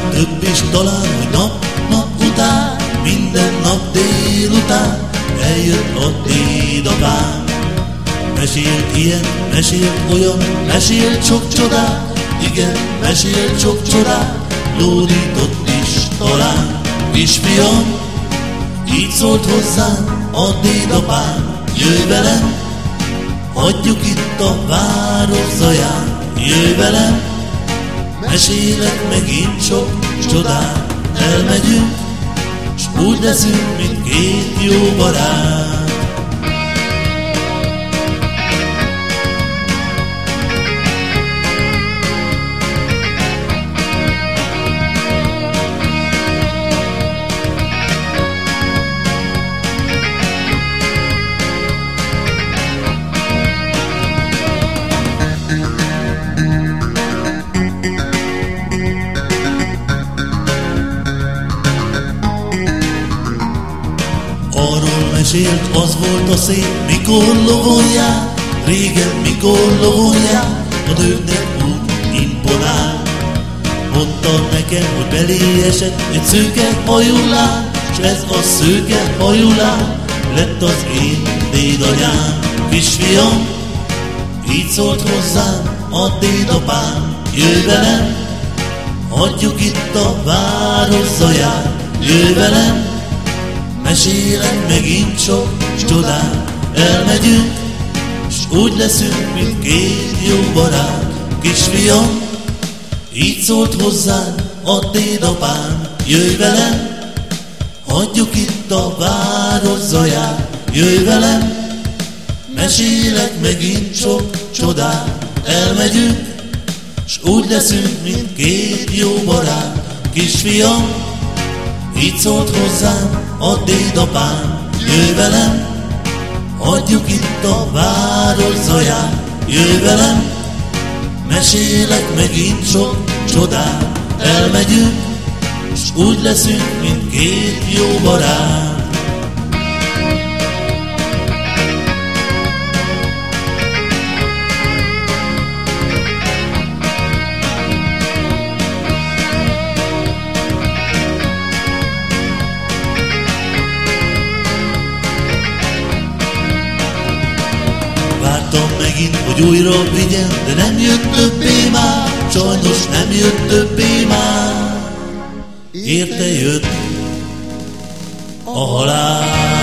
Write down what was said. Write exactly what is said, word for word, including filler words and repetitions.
több is talán, hogy nap-nap után, minden nap délután eljött a dédapám. Mesélt ilyen, mesélt olyan, mesélt sok csodát, igen, mesélt sok csodát, lódított is talán. Kisfiam, így szólt hozzám a dédapám, jöjj velem, hagyjuk itt a város zaján, jöjj velem, mesélek megint sok csodát, elmegyünk, s úgy leszünk, mint két jó barát. Arról mesélt, az volt a szép, mikor lovonját, régen mikor lovonját, a nőknek úgy imponál. Mondta nekem, hogy belé esett egy szőke hajú lány, s ez a szőke hajú lány lett az én dédanyám. Kisfiam, így szólt hozzám a dédapám, jöjj velem, hagyjuk itt a város zaját, jöjj velem, mesélek megint sok csodát, elmegyünk, s úgy leszünk, mint két jó barát. Kisfiam, így szólt hozzám a dédapám, jöjj velem, hagyjuk itt a város zaját, jöjj velem, mesélek megint sok csodát, elmegyünk, s úgy leszünk, mint két jó barát. Kisfiam, így szólt hozzám a dédapám, jöjj velem, hagyjuk itt a város zaját, jöjj velem, mesélek megint sok csodát, elmegyünk, s úgy leszünk, mint két jó barát. Vártam megint, hogy újra vigyen, de nem jött többé már, sajnos nem jött többé már. Érte jött a halál.